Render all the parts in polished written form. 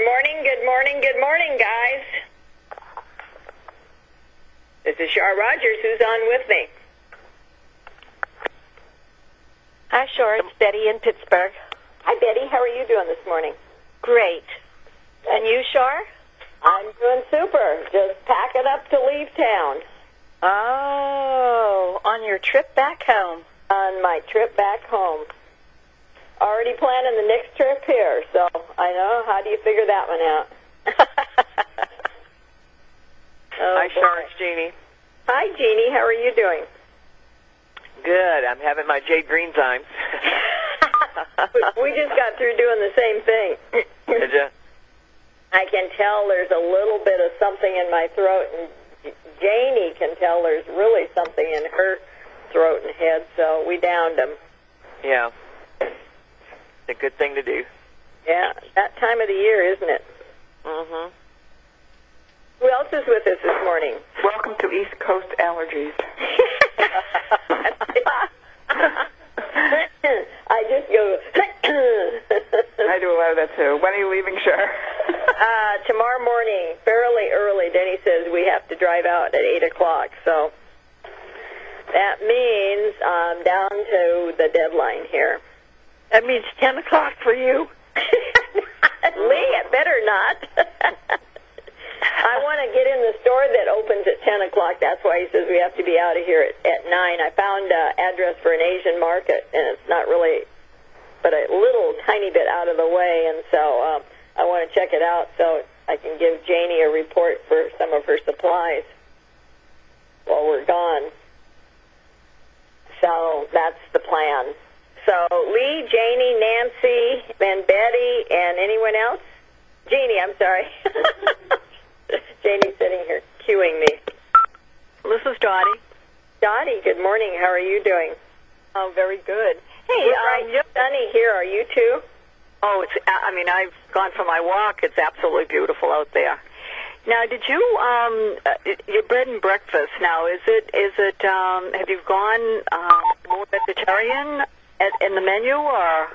Good morning, guys. This is Char Rogers, who's on with me. Hi, Char. It's Betty in Pittsburgh. Hi, Betty. How are you doing this morning? Great. And you, Char? I'm doing super. Just packing up to leave town. Oh, on your trip back home. On my trip back home. Already planning the next trip here, so I know. How do you figure that one out? Hi, Char. It's Jeannie. Hi, Jeannie. How are you doing? Good. I'm having my Jade Greenzymes. We just got through doing the same thing. Did you? I can tell there's a little bit of something in my throat, and Janie can tell there's really something in her throat and head, so we downed them. Yeah. It's a good thing to do. Yeah, that time of the year, isn't it? Mm-hmm. Who else is with us this morning? Welcome to East Coast Allergies. I just go... I do a lot of that, too. When are you leaving, Char? Tomorrow morning, fairly early. Denny says we have to drive out at 8 o'clock, so that means I'm down to the deadline here. That means 10 o'clock for you. Lee, it better not. I want to get in the store that opens at 10 o'clock. That's why he says we have to be out of here at 9. I found an address for an Asian market, and it's not really, but a little tiny bit out of the way, and so I want to check it out so I can give Janie a report for some of her supplies while we're gone. So that's the plan. So Lee, Janie, Nancy, and Betty, and anyone else? Jeannie, I'm sorry. Janie's sitting here cueing me. This is Dottie. Dottie, good morning. How are you doing? Oh, very good. Hey, it's sunny here. Are you too? Oh, I've gone for my walk. It's absolutely beautiful out there. Now, did you, your bread and breakfast now, is it, have you gone more vegetarian in the menu, or?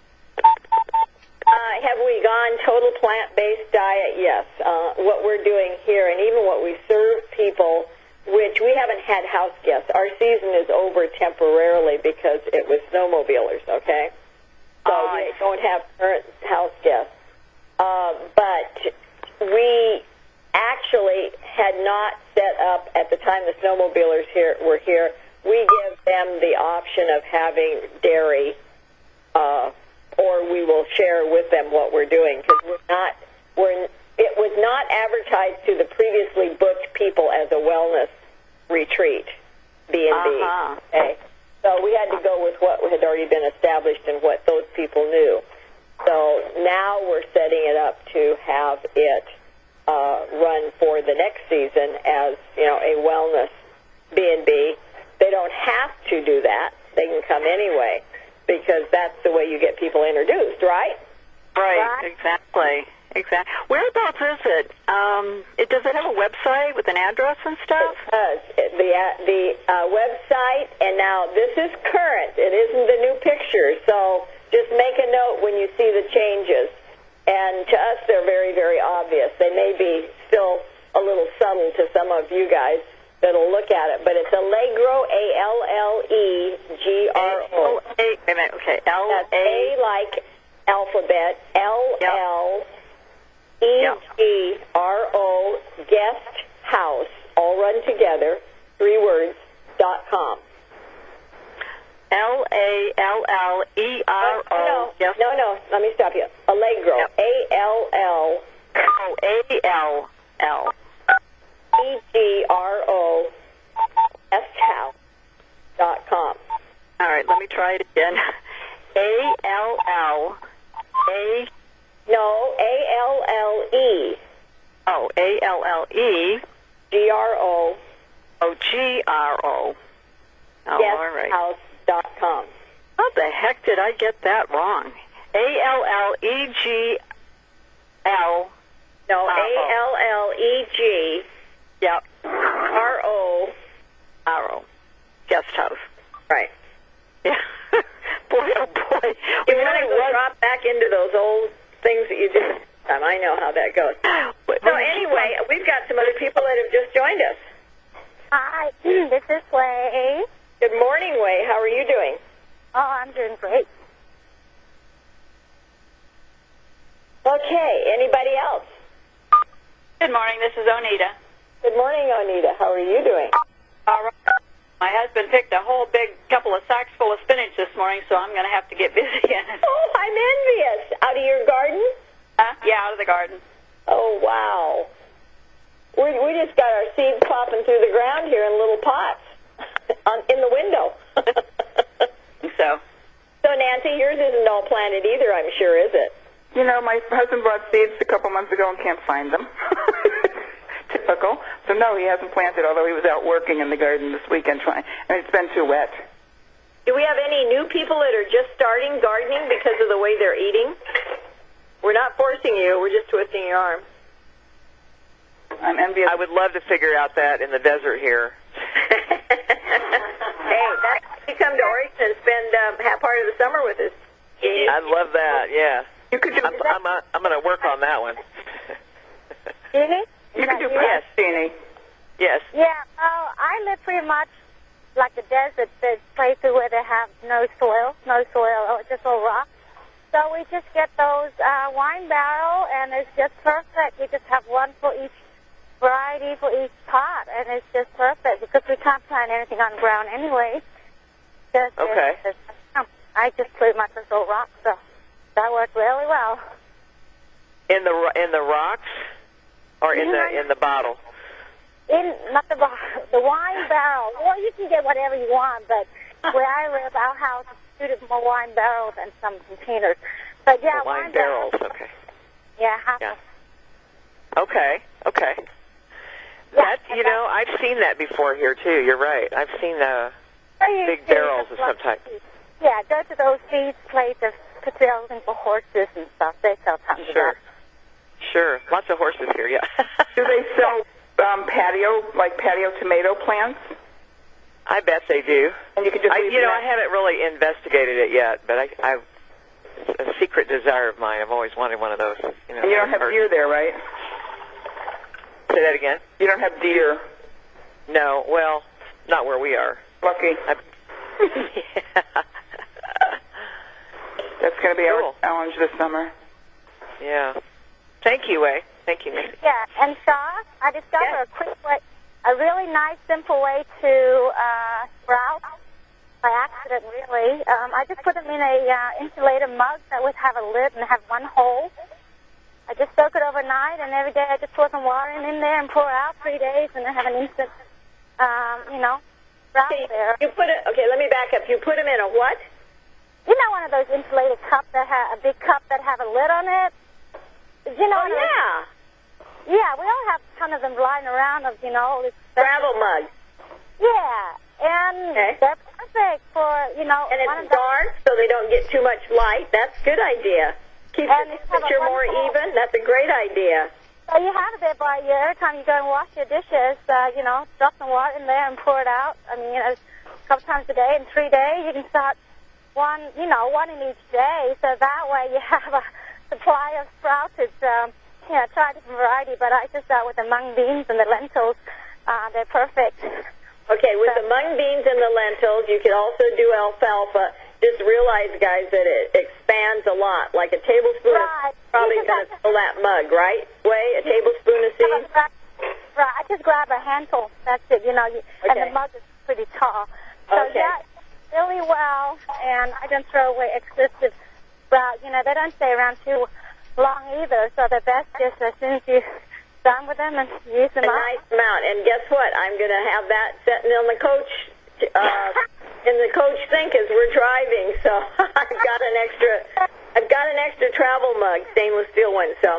Have we gone total plant-based diet? Yes. What we're doing here, and even what we serve people, which we haven't had house guests. Our season is over temporarily because it was snowmobilers, okay? So we don't have current house guests. But we actually had not set up, at the time the snowmobilers were here, we give them the option of having dairy, or we will share with them what we're doing, because it was not advertised to the previously booked people as a wellness retreat, B&B. Okay? So we had to go with what had already been established and what those people knew. So now we're setting it up to have it run for the next season as, a wellness B&B. They don't have to do that. They can come anyway, because that's the way you get people introduced, right? Right, exactly. Whereabouts is it? Does it have a website with an address and stuff? It does. The website, and now this is current. It isn't the new picture, so just make a note when you see the changes. And to us, they're very, very obvious. They may be still a little subtle to some of you guys that'll look at it, but it's Allegro, Allegro. Wait a minute, okay. That's A like alphabet, LLEGRO, guest house, all run together, 3 words, .com. LALLERO. No, let me stop you. Allegro, yep. ALL. Oh, ALL. EGRO, guesthouse.com. All right, let me try it again. ALL. No, ALLE. Oh, ALLE. GRO. Oh, GRO. Oh, all right. Guesthouse.com. How the heck did I get that wrong? ALLEGL. No, ALLEG. Yep. RO. Guest house. Right. Yeah. Boy, oh boy. You want to go drop back into those old things that you did. I I know how that goes. So anyway, we've got some other people that have just joined us. Hi, this is Way. Good morning, Way. How are you doing? Oh, I'm doing great. Okay, anybody else? Good morning, this is Onita. Good morning, Onita. How are you doing? All right. My husband picked a whole big couple of sacks full of spinach this morning, so I'm going to have to get busy again. Oh, I'm envious. Out of your garden? Yeah, out of the garden. Oh, wow. We just got our seeds popping through the ground here in little pots in the window. So, Nancy, yours isn't all planted either, I'm sure, is it? You know, my husband brought seeds a couple months ago and can't find them. Typical. So, no, he hasn't planted, although he was out working in the garden this weekend trying, and it's been too wet. Do we have any new people that are just starting gardening because of the way they're eating? We're not forcing you. We're just twisting your arm. I'm envious. I would love to figure out that in the desert here. Hey, you come to Oregon and spend half part of the summer with us. I'd love that, yeah. You could do I'm going to work on that one. You can do Yes. Jeannie. Yes. Yeah, I live pretty much like the desert. There's places where they have no soil, or just all rock. So we just get those wine barrel, and it's just perfect. We just have one for each variety for each pot, and it's just perfect because we can't plant anything on the ground anyway. Okay. I just pretty much just all rock, so that worked really well. In the rocks or in the bottle? Not the wine barrel. Well, you can get whatever you want, but where I live, our house is suited more wine barrels than some containers. But yeah, wine barrels. Okay. Yeah. Yeah. Okay. Yeah, That I've seen that before here too. You're right. I've seen big barrels of some type. Yeah, go to those feed places for sales for horses and stuff. They sell tons of that. Sure. Lots of horses here. Yeah. Do they sell patio tomato plants? I bet they do. And you could just I haven't really investigated it yet, but it's a secret desire of mine. I've always wanted one of those. And you don't have deer there, right? Say that again. You don't have deer. No, well, not where we are. Lucky. That's going to be our challenge this summer. Yeah. Thank you, Way. Thank you, Nancy. Yeah, and Shaw, I discovered a really nice, simple way to sprout by accident, really. I just put them in a insulated mug that would have a lid and have one hole. I just soak it overnight, and every day I just pour some water in there and pour out 3 days, and I have an instant, sprout there. Okay, let me back up. You put them in a what? You know, one of those insulated cups that have a big cup that have a lid on it. Yeah. Yeah, we all have a ton of them lying around of this Travel mugs. Yeah, and they're perfect for And it's dark, so they don't get too much light. That's a good idea. Keep the temperature more even. That's a great idea. So you have it there by you. Every time you go and wash your dishes, drop some water in there and pour it out. I mean, a couple times a day. In 3 days, you can start one in each day. So that way you have a supply of sprouts. It's, try a different variety, but I just start with the mung beans and the lentils. They're perfect. Okay, with the mung beans and the lentils, you can also do alfalfa. Just realize, guys, that it expands a lot. Like a tablespoon of probably going to fill that mug, right? A tablespoon of seeds? Right, I just grab a handful. That's it, and the mug is pretty tall. So that really well, and I don't throw away excessive sprout. They don't stay around too long either, so the best is as soon as you're done with them and use them up. A nice amount. And guess what? I'm going to have that sitting on the coach in the coach sink as we're driving. So I've got an extra travel mug, stainless steel one. So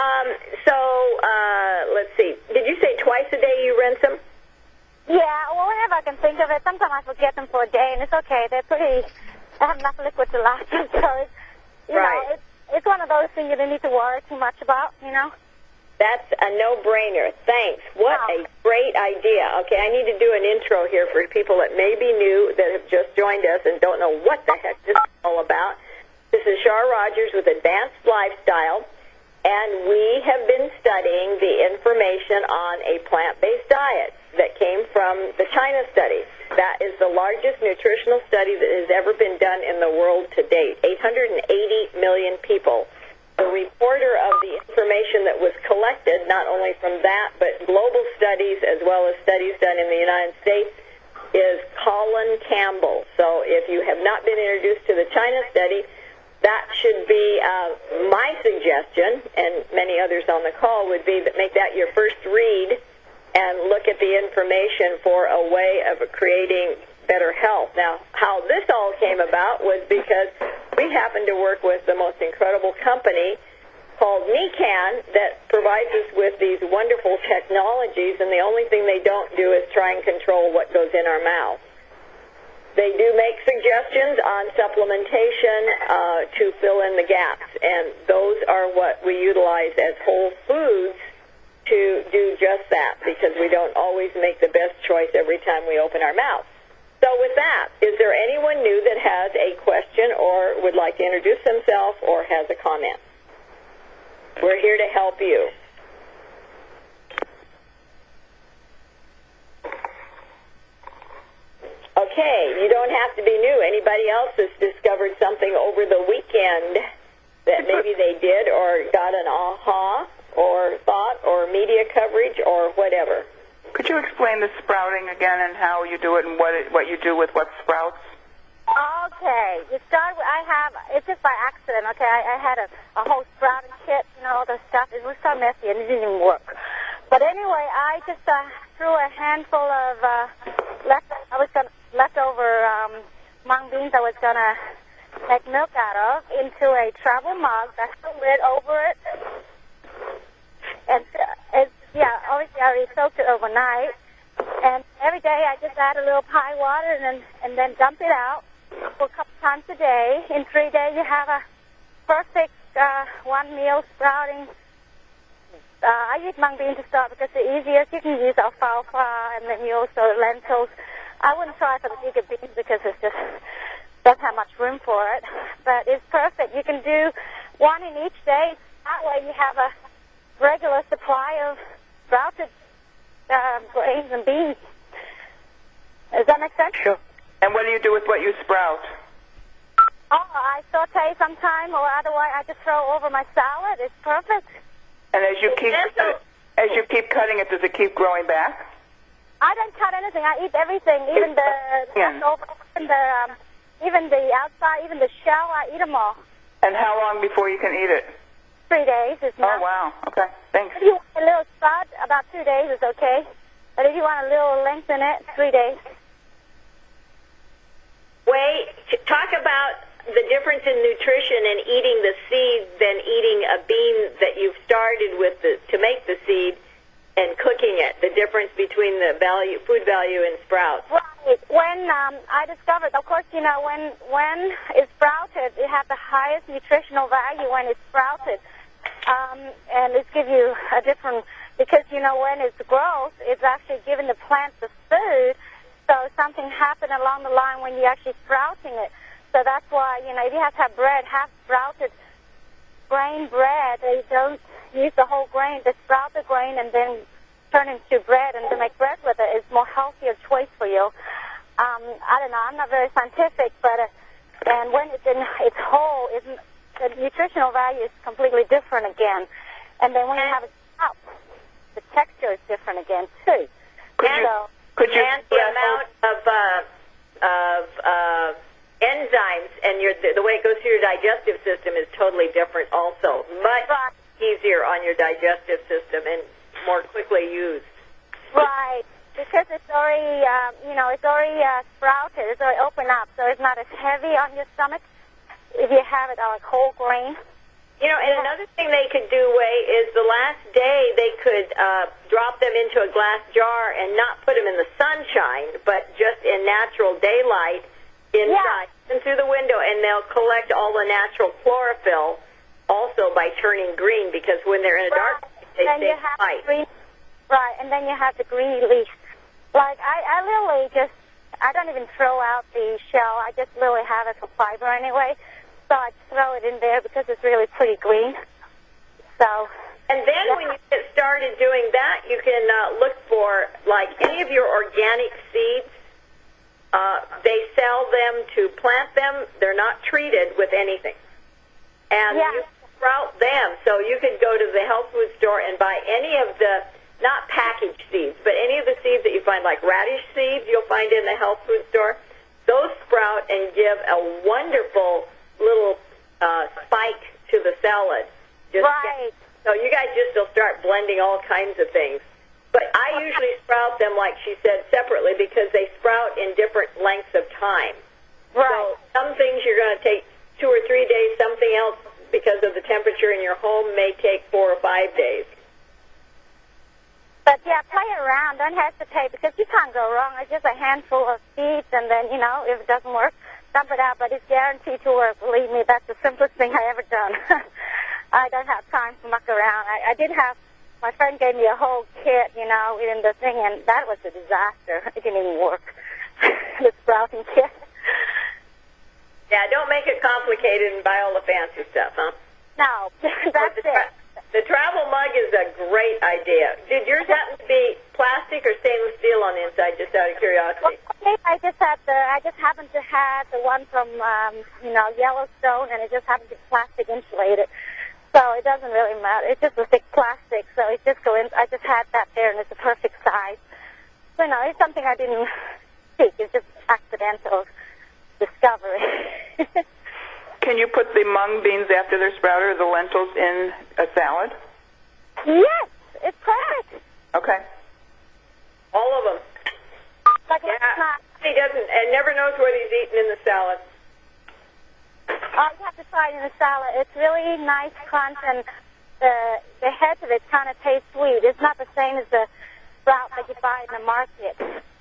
let's see. Did you say twice a day you rinse them? Yeah, well, whenever I can think of it. Sometimes I forget them for a day, and it's okay. They have enough liquid to last them, so it's one of those things you don't need to worry too much about, That's a no-brainer. Thanks. What a great idea. Okay, I need to do an intro here for people that may be new, that have just joined us and don't know what the heck this is all about. This is Char Rogers with Advanced Lifestyle, and we have been studying the information on a plant-based diet that came from the China study. That is the largest nutritional study that has ever been done in the world to date. 880 million people. The reporter of the information that was collected, not only from that, but global studies as well as studies done in the United States, is Colin Campbell. So if you have not been introduced to the China study, that should be my suggestion, and many others on the call would be that make that your first read and look at the information for a way of creating better health. Now, how this all came about was because we happen to work with the most incredible company called Nikan that provides us with these wonderful technologies, and the only thing they don't do is try and control what goes in our mouth. They do make suggestions on supplementation to fill in the gaps, and those are what we utilize as whole foods to do just that, because we don't always make the best choice every time we open our mouth. So with that, is there anyone new that has a question or would like to introduce themselves or has a comment? We're here to help you. Okay, you don't have to be new. Anybody else has discovered something over the weekend that maybe they did or got an aha or thought or media coverage or whatever? Could you explain the sprouting again and how you do it and what you do with what sprouts? Okay, you start with, it's just by accident, okay? I had a whole sprouting kit, all the stuff. It was so messy and it didn't even work. But anyway, I just threw a handful of leftover mung beans I was going to make milk out of into a travel mug. I put a lid over it. And obviously I already soaked it overnight. And every day I just add a little pie water and then dump it out for a couple times a day. In 3 days you have a perfect one meal sprouting. I use mung beans to start because the easiest. You can use alfalfa and then you also lentils. I wouldn't try for the bigger beans because it's just doesn't have much room for it. But it's perfect. You can do one in each day. That way you have a regular supply of sprouted grains and beans. Does that make sense? Sure. And what do you do with what you sprout? Oh, I saute sometime, or otherwise I just throw over my salad. It's perfect. And as you keep cutting it, does it keep growing back? I don't cut anything. I eat everything, even even the outside, even the shell. I eat them all. And how long before you can eat it? 3 days is not. Oh, wow. Okay, thanks. If you want a little sprout, about 2 days is okay. But if you want a little length in it, 3 days. Wait, talk about the difference in nutrition in eating the seed than eating a bean that you've started with to make the seed and cooking it. The difference between the food value in sprouts. Right. When I discovered, of course, when it's sprouted, it has the highest nutritional value when it's sprouted. And it gives you a different, because, when it's growth, it's actually giving the plants the food. So something happened along the line when you're actually sprouting it. So that's why, if you have to have bread, half sprouted grain bread, they don't use the whole grain. They sprout the grain and then turn it into bread and to make bread with it. It's more healthier choice for you. I don't know. I'm not very scientific, but and when it's in its whole, the nutritional value is completely different again. And then when you have it out, the texture is different again too. And the amount of enzymes and the way it goes through your digestive system is totally different also. Much easier on your digestive system and more quickly used. Right, because it's already, it's already sprouted. It's already opened up, so it's not as heavy on your stomach if you have it like whole grain. And another thing they could do, is the last day they could drop them into a glass jar and not put them in the sunshine, but just in natural daylight inside and through the window, and they'll collect all the natural chlorophyll also by turning green, because when they're in a dark place, they stay white. Right, and then you have the green leaf. Like, I literally I don't even throw out the shell. I just literally have it for fiber anyway. So I throw it in there because it's really pretty green. So. And then when you get started doing that, you can look for, like, any of your organic seeds. They sell them to plant them. They're not treated with anything. And you sprout them. So you could go to the health food store and buy any of the, not packaged seeds, but any of the seeds that you find, like radish seeds you'll find in the health food store. Those sprout and give a wonderful little spike to the salad. So you guys just will start blending all kinds of things. But I usually sprout them, like she said, separately because they sprout in different lengths of time. Right. So some things you're going to take 2 or 3 days. Something else, because of the temperature in your home, may take 4 or 5 days. But, yeah, play around. Don't hesitate because you can't go wrong. It's just a handful of seeds, and then, you know, if it doesn't work, dump it out. But it's guaranteed to work. Believe me, that's the simplest thing I ever done. I don't have time to muck around. I did have, my friend gave me a whole kit, you know, in the thing, and that was a disaster. It didn't even work, the sprouting kit. Yeah, don't make it complicated and buy all the fancy stuff, huh? No, that's it. The travel mug is a great idea. Did yours happen to be plastic or stainless steel on the inside, just out of curiosity? Well, I just happened to have the one from, Yellowstone, and it just happened to be plastic insulated. So it doesn't really matter. It's just a thick plastic, so it just goes in. I just had that there, and it's a perfect size. So, you know, it's something I didn't seek. It's just accidental discovery. Can you put the mung beans after they're sprouted or the lentils in a salad? Yes, it's perfect. Okay. All of them. Like he doesn't, and never knows what he's eating in the salad. Oh, you have to try it in a salad. It's really nice crunch, and the heads of it kind of taste sweet. It's not the same as the sprout that you buy in the market.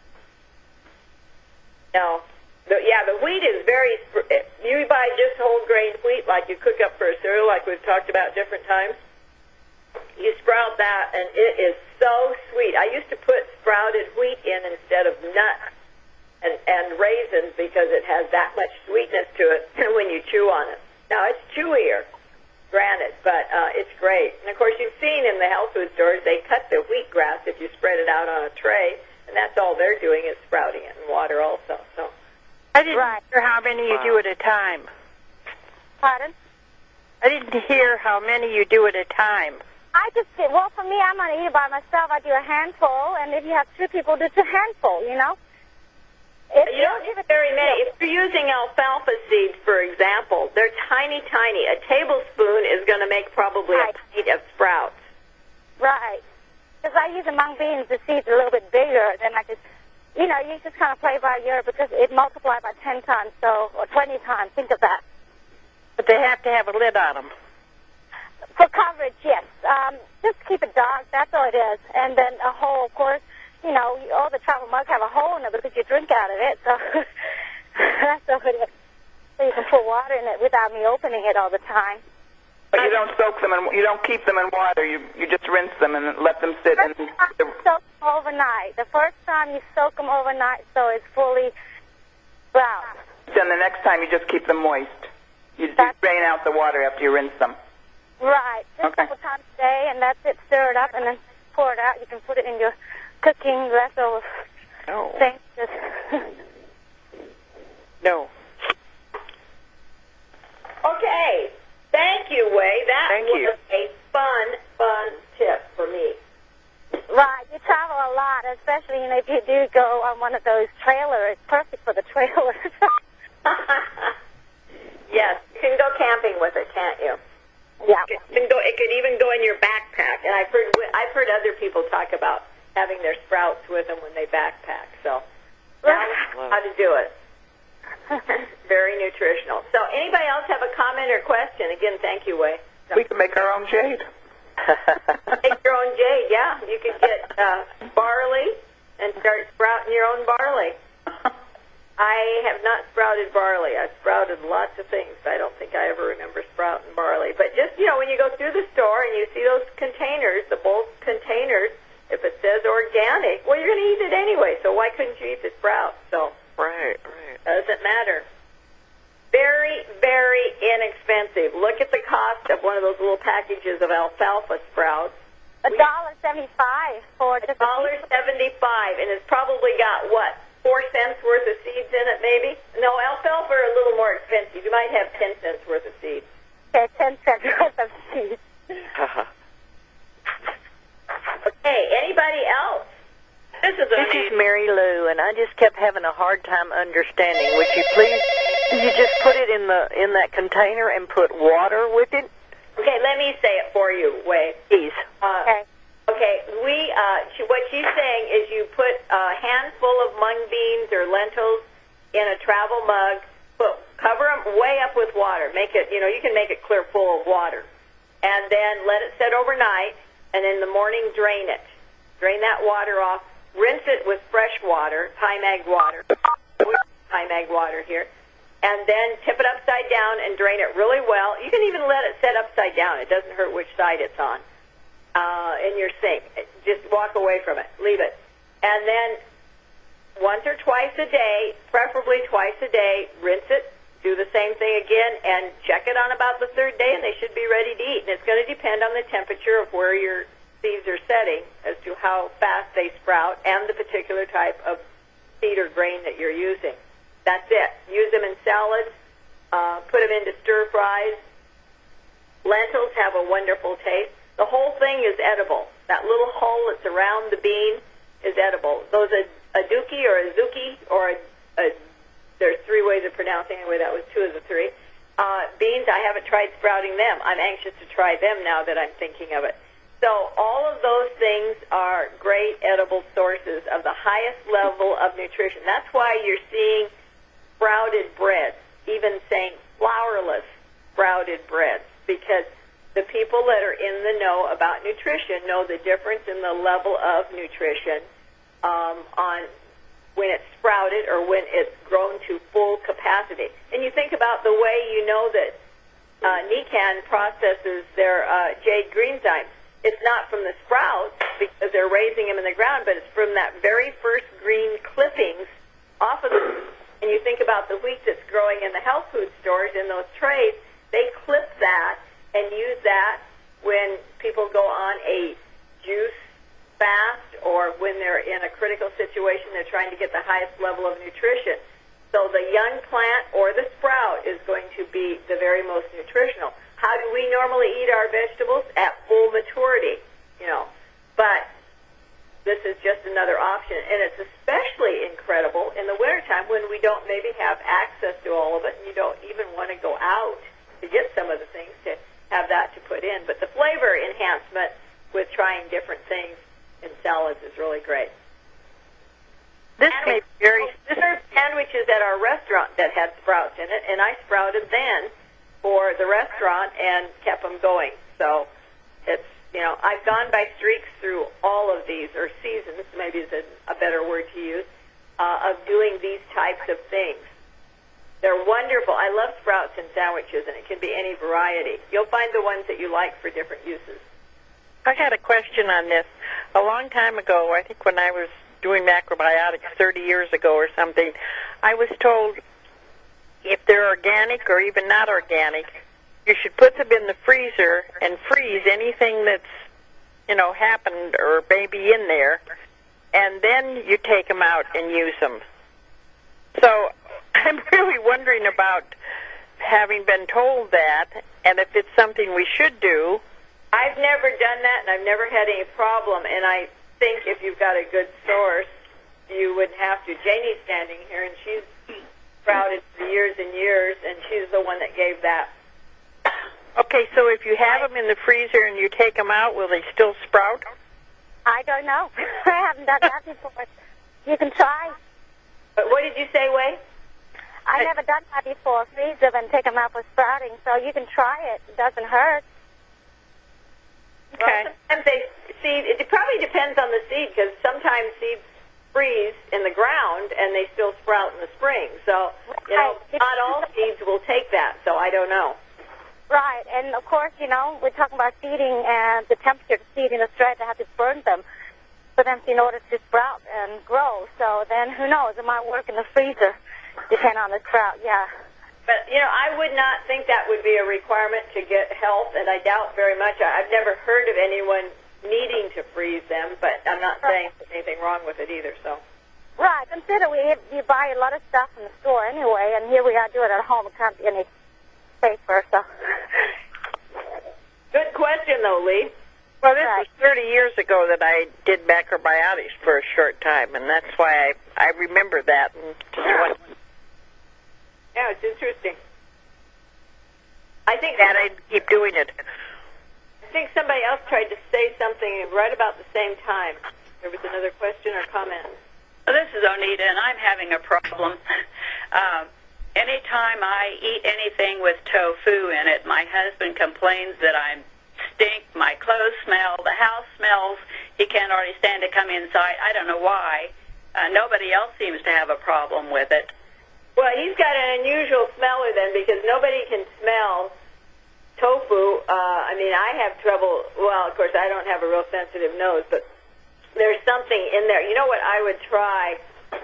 No. The wheat is very, you buy just whole grain wheat like you cook up for a cereal, like we've talked about different times. You sprout that, and it is so sweet. I used to put sprouted wheat in instead of nuts and raisins because it has that much sweetness to it when you chew on it. Now, it's chewier, granted, but it's great. And, of course, you've seen in the health food stores, they cut the wheatgrass if you spread it out on a tray, and that's all they're doing is sprouting it in water also. So I didn't hear how many you do at a time. Pardon? I didn't hear how many you do at a time. I just did. Well, for me, I'm going to eat it by myself. I do a handful, and if you have 2 people, do 2 handful, you know? You don't need very many. If you're using alfalfa seeds, for example, they're tiny, tiny. A tablespoon is going to make probably a pint of sprouts. Right. Because I use the mung beans, the seeds are a little bit bigger, then I just, you know, you just kind of play by ear because it multiplies by 10 times, so, or 20 times. Think of that. But they have to have a lid on them. For coverage, yes. Just keep it dark, that's all it is. And then a hole, of course. You know, all the travel mugs have a hole in it because you drink out of it, so that's all it is. So you can put water in it without me opening it all the time. But you don't soak them, and you don't keep them in water. You just rinse them and let them sit. Soak them overnight. The first time you soak them overnight so it's fully brown. Then the next time you just keep them moist. You drain out the water after you rinse them. Right. Just a couple times a day, and that's it. Stir it up, and then pour it out. You can put it in your cooking leftover things. No. Okay. Thank you, Wei. That was a fun tip for me. Right. You travel a lot, especially if you do go on one of those trailers. It's perfect for the trailers. Yes. You can go camping with it, can't you? Yeah. It could even go in your backpack. And I've heard other people talk about having their sprouts with them when they backpack. So now we know how to do it. Very nutritional. So anybody else have a comment or question? Again, thank you, Wei. We can make our own jade. Make your own jade, yeah. You could get barley and start sprouting your own barley. I have not sprouted barley. I've sprouted lots of things. I don't think I ever remember sprouting barley. But just, you know, when you go through the store and you see those containers, the bulk containers, if it says organic, well, you're going to eat it anyway, so why couldn't you eat the sprouts? So Right. doesn't matter. Very, very inexpensive. Look at the cost of one of those little packages of alfalfa sprouts. $1.75 for just $1.75, and it's probably got, what, 4 cents worth of seeds in it, maybe? No, alfalfa are a little more expensive. You might have 10 cents worth of seeds. Okay, 10 cents worth of seeds. Okay, anybody else? This is Mary Lou, and I just kept having a hard time understanding. Would you please, you just put it in that container and put water with it? Okay, let me say it for you, Wade. Please. Okay. Okay, what she's saying is you put a handful of mung beans or lentils in a travel mug, cover them way up with water. Make it, you can make it clear full of water. And then let it set overnight, and in the morning drain it. Drain that water off. Rinse it with fresh water, Thai-Mag water. Thai-Mag water here. And then tip it upside down and drain it really well. You can even let it set upside down. It doesn't hurt which side it's on. In your sink. Just walk away from it. Leave it. And then once or twice a day, preferably twice a day, rinse it. Do the same thing again and check it on about the 3rd day, and they should be ready to eat. And it's going to depend on the temperature of where your seeds are setting as to how fast they sprout and the particular type of seed or grain that you're using. That's it. Use them in salads. Put them into stir fries. Lentils have a wonderful taste. The whole thing is edible. That little hull that's around the bean is edible. Those a dookie or a zuki or there's 3 ways of pronouncing it. Anyway, that was 2 of the 3. Beans, I haven't tried sprouting them. I'm anxious to try them now that I'm thinking of it. So all of those things are great edible sources of the highest level of nutrition. That's why you're seeing sprouted breads, even saying flourless sprouted breads, because the people that are in the know about nutrition know the difference in the level of nutrition on when it's sprouted or when it's grown to full capacity. And you think about the way you know that Nikan processes their jade greenzymes. It's not from the sprouts because they're raising them in the ground, but it's from that very first green clippings off of them. And you think about the wheat that's growing in the health food stores in those trays, they clip that and use that when people go on a juice fast or when they're in a critical situation, they're trying to get the highest level of nutrition. So the young plant or the sprout is going to be the very most nutritional. How do we normally eat our vegetables? At full maturity, But this is just another option. And it's especially incredible in the wintertime when we don't maybe have access to all of it and you don't even want to go out to get some of the things to have that to put in. But the flavor enhancement with trying different things in salads is really great. This may be very... We served sandwiches at our restaurant that had sprouts in it, and I sprouted then for the restaurant and kept them going. So it's, I've gone by streaks through all of these, or seasons, maybe is a better word to use, of doing these types of things. They're wonderful. I love sprouts in sandwiches, and it can be any variety. You'll find the ones that you like for different uses. I had a question on this. A long time ago, I think when I was doing macrobiotics 30 years ago or something, I was told if they're organic or even not organic, you should put them in the freezer and freeze anything that's, happened or maybe in there, and then you take them out and use them. So I'm really wondering about having been told that, and if it's something we should do. I've never done that, and I've never had any problem, and I think if you've got a good source, you wouldn't have to. Janie's standing here, and she's sprouted for years and years, and she's the one that gave that. Okay, so if you have them in the freezer and you take them out, will they still sprout? I don't know. I haven't done that before. You can try. But what did you say, Wei? I've never done that before. Freeze them and take them out for sprouting, so you can try it. It doesn't hurt. Okay. Well, sometimes it probably depends on the seed, because sometimes seeds freeze in the ground and they still sprout in the spring. So, not all seeds will take that, so I don't know. Right, and of course, we're talking about seeding and the temperature to seed in Australia, they have to burn them for them in order to sprout and grow. So then, who knows, it might work in the freezer, depending on the sprout, yeah. But, I would not think that would be a requirement to get health, and I doubt very much. I've never heard of anyone needing to freeze them, but I'm not saying there's anything wrong with it either, so. Right. Consider you buy a lot of stuff from the store anyway, and here we are doing it at home. It can't be any safer, so. Good question, though, Lee. Well, this was 30 years ago that I did macrobiotics for a short time, and that's why I remember that. And just went. Yeah, it's interesting. I think that I'd keep doing it. I think somebody else tried to say something right about the same time. There was another question or comment. Well, this is Onita, and I'm having a problem. Anytime I eat anything with tofu in it, my husband complains that I stink, my clothes smell, the house smells. He can't already stand to come inside. I don't know why. Nobody else seems to have a problem with it. Well, he's got an unusual smeller then, because nobody can smell tofu. I have trouble. Well, of course, I don't have a real sensitive nose, but there's something in there. You know what I would try?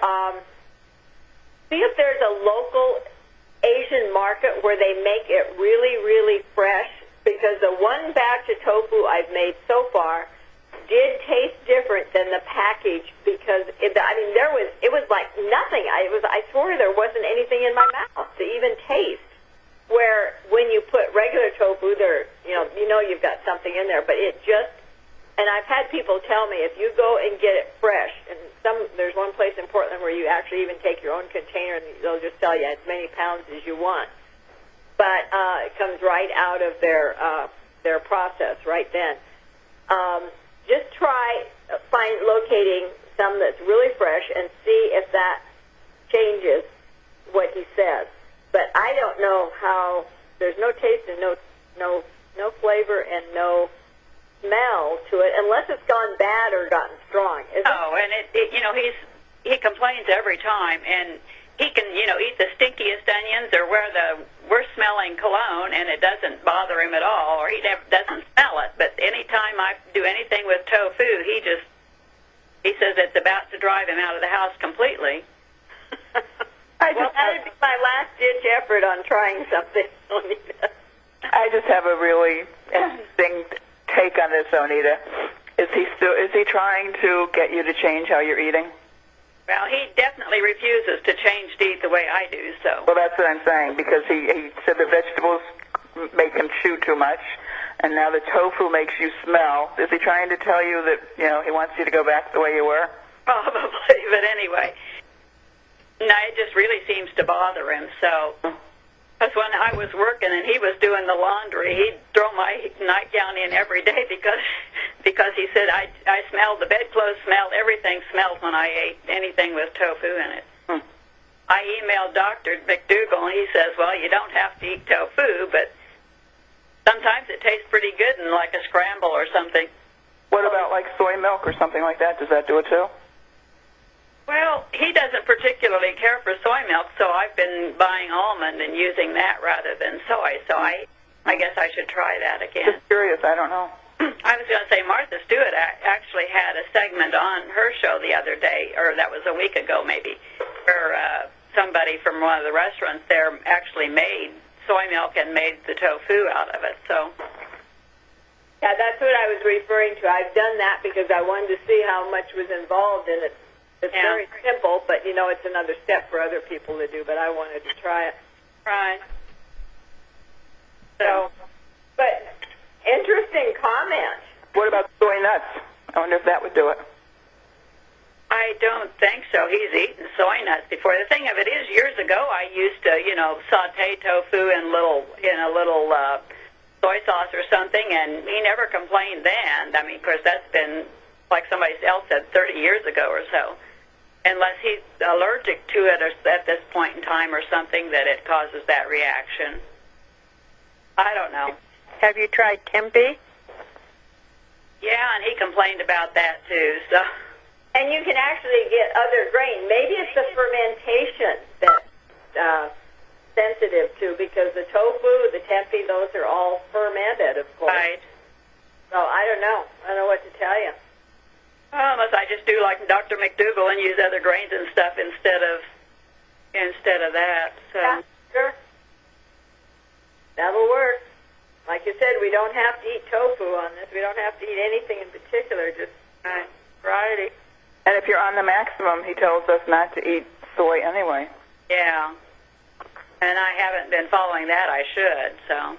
See if there's a local Asian market where they make it really, really fresh, because the one batch of tofu I've made so far did taste different than the package, because it was like nothing. I swore there wasn't anything in my mouth to even taste. Where when you put regular tofu, there, you've got something in there, but it just. And I've had people tell me if you go and get it fresh, and there's one place in Portland where you actually even take your own container and they'll just tell you as many pounds as you want, but it comes right out of their process right then. Just try locating some that's really fresh and see if that changes what he says. But I don't know how. There's no taste and no flavor and no smell to it unless it's gone bad or gotten strong. And he complains every time, and he can eat the stinkiest onions or wear the worst smelling cologne, and it doesn't bother him at all, or he doesn't smell it. But anytime I do anything with tofu, he says it's about to drive him out of the house completely. That would be my last-ditch effort on trying something. I just have a really interesting take on this, Onita. Is he trying to get you to change how you're eating? Well, he definitely refuses to change to eat the way I do, so. Well, that's what I'm saying, because he said the vegetables make him chew too much, and now the tofu makes you smell. Is he trying to tell you that, he wants you to go back the way you were? Probably, but anyway. No, it just really seems to bother him, so. Because when I was working and he was doing the laundry, he'd throw my nightgown in every day because he said I smelled, the bedclothes smelled, everything smelled when I ate anything with tofu in it. I emailed Dr. McDougall, and he says, well, you don't have to eat tofu, but sometimes it tastes pretty good in like a scramble or something. What about like soy milk or something like that? Does that do it too? Well, he doesn't particularly care for soy milk, so I've been buying almond and using that rather than soy. So I guess I should try that again. Just curious. I don't know. I was going to say Martha Stewart actually had a segment on her show the other day, or that was a week ago maybe, where somebody from one of the restaurants there actually made soy milk and made the tofu out of it. So. Yeah, that's what I was referring to. I've done that because I wanted to see how much was involved in it. It's very simple, but, it's another step for other people to do, but I wanted to try it. Right. So, but interesting comment. What about soy nuts? I wonder if that would do it. I don't think so. He's eaten soy nuts before. The thing of it is, years ago, I used to, saute tofu in a little soy sauce or something, and he never complained then. I mean, of course, that's been, like somebody else said, 30 years ago or so. Unless he's allergic to it at this point in time or something that it causes that reaction. I don't know. Have you tried tempeh? Yeah, and he complained about that too. So. And you can actually get other grain. Maybe it's the fermentation that's sensitive to, because the tofu, the tempeh, those are all fermented, of course. Right. So I don't know. I don't know what to tell you. Well, unless I just do like Dr. McDougall and use other grains and stuff instead of that. So. Yeah, sure. That'll work. Like you said, we don't have to eat tofu on this. We don't have to eat anything in particular, just variety. And if you're on the maximum, he tells us not to eat soy anyway. Yeah. And I haven't been following that. I should, so.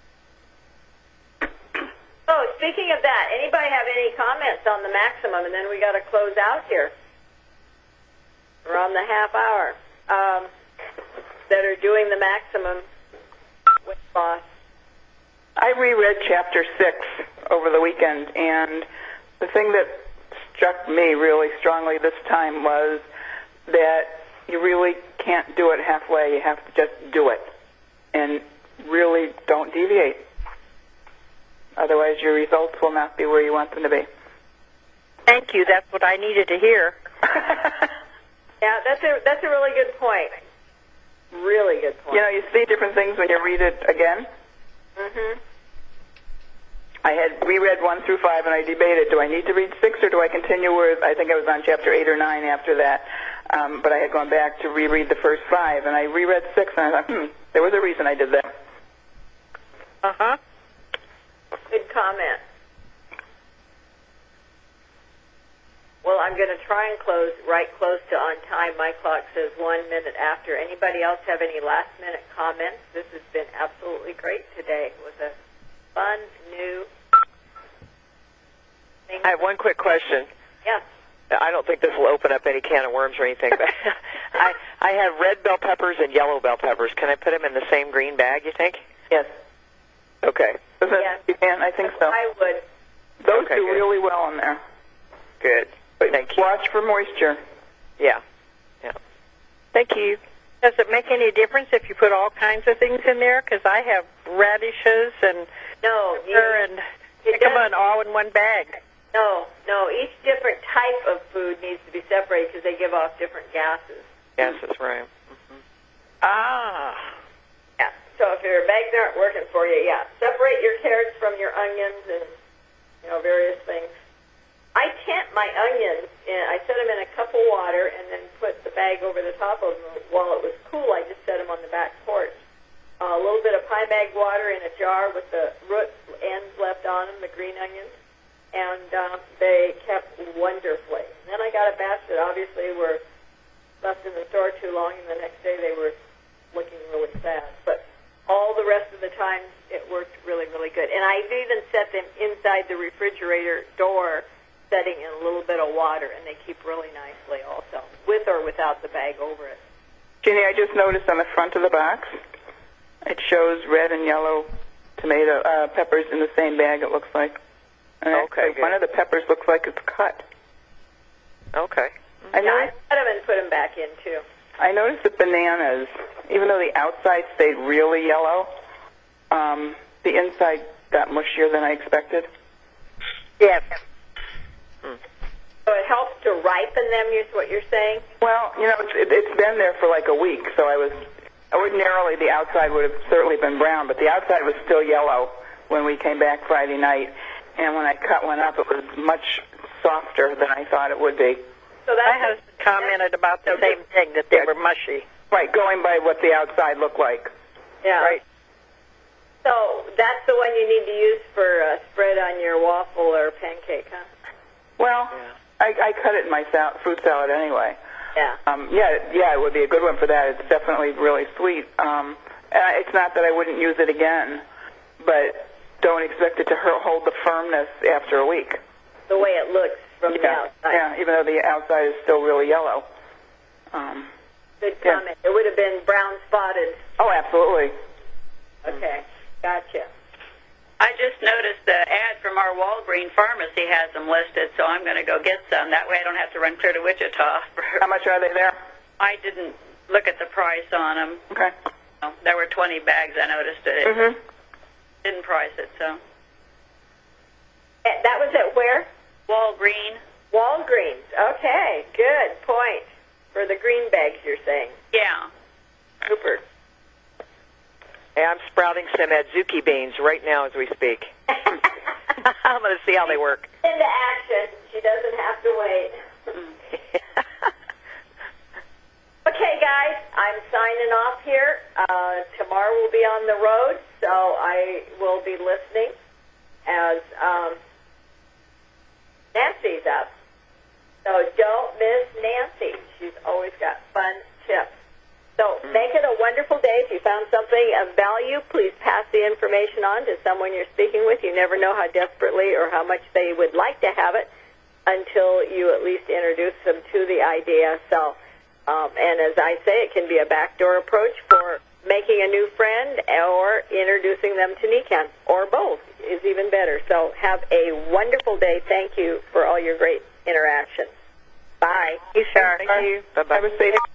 Oh, speaking of that, anybody have any comments on the maximum? And then we got to close out here. We're on the half hour. That are doing the maximum weight loss. I reread Chapter 6 over the weekend, and the thing that struck me really strongly this time was that you really can't do it halfway. You have to just do it, and really don't deviate. Otherwise, your results will not be where you want them to be. Thank you. That's what I needed to hear. Yeah, that's a really good point. Really good point. You know, you see different things when you read it again. Mm-hmm. I had reread 1 through 5, and I debated, do I need to read 6 or do I continue with, I think I was on Chapter 8 or 9 after that, but I had gone back to reread the first 5, and I reread 6, and I thought, there was a reason I did that. Uh-huh. Good comment. Well, I'm going to try and close right close to on time. My clock says 1 minute after. Anybody else have any last-minute comments? This has been absolutely great today. It was a fun, new thing. I have one quick question. Yes. I don't think this will open up any can of worms or anything, but I have red bell peppers and yellow bell peppers. Can I put them in the same green bag, you think? Yes. Okay. Yes. You can, I think so. I would. Those Okay, do good. really well in there. Good. But Thank you. watch for moisture. Yeah. Thank you. Does it make any difference if you put all kinds of things in there? Because I have radishes and No, pepper and stick them all in one bag. No. Each different type of food needs to be separated because they give off different gases. Yes, that's right. Mm-hmm. Ah. Yeah. So if your bags aren't working for you, separate your carrots from your onions and various things. I tent my onions, and I set them in a cup of water and then put the bag over the top of them. While it was cool, I just set them on the back porch. A little bit of pine bag water in a jar with the root ends left on them, the green onions, and they kept wonderfully. And then I got a batch that obviously were left in the store too long, and the next day they were looking really sad. But all the rest of the time, it worked really, really good. And I've even set them inside the refrigerator door, setting in a little bit of water, and they keep really nicely also, with or without the bag over it. Ginny, I just noticed on the front of the box, it shows red and yellow tomato peppers in the same bag, it looks like. And Okay, actually, one of the peppers looks like it's cut. Okay. I I noticed, cut them and put them back in, too. I noticed the bananas, even though the outside stayed really yellow, the inside got mushier than I expected. Yes. So it helps to ripen them, is what you're saying? Well, it's been there for like a week, so ordinarily the outside would have certainly been brown, but the outside was still yellow when we came back Friday night, and when I cut one up, it was much softer than I thought it would be. So My husband commented about the same thing, that they were mushy. Right, going by what the outside looked like. Yeah. Right. So that's the one you need to use for spread on your waffle or pancake, huh? Well, I cut it in my fruit salad anyway. Yeah. It would be a good one for that. It's definitely really sweet. It's not that I wouldn't use it again, but don't expect it to hold the firmness after a week. The way it looks from the outside. Yeah, even though the outside is still really yellow. Good comment. It would have been brown spotted. Oh, absolutely. Okay. Gotcha. I just noticed the ad from our Walgreens pharmacy has them listed, so I'm going to go get some. That way I don't have to run clear to Wichita. How much are they there? I didn't look at the price on them. Okay. There were 20 bags. I noticed it. Mm-hmm. Didn't price it, so. That was at where? Walgreens. Walgreens. Okay. Good point. For the green bags, you're saying. Yeah. Super. Hey, I'm sprouting some adzuki beans right now as we speak. I'm going to see how they work. Into action. She doesn't have to wait. Okay, guys, I'm signing off here. Tomorrow we'll be on the road, so I will be listening as Nancy's up. So don't miss Nancy. She's always got fun tips. So make it a wonderful day. If you found something of value, please pass the information on to someone you're speaking with. You never know how desperately or how much they would like to have it until you at least introduce them to the idea. So, and as I say, it can be a backdoor approach for making a new friend or introducing them to NECANN, or both is even better. So have a wonderful day. Thank you for all your great interactions. Bye. Thank you. Bye-bye. Have a safe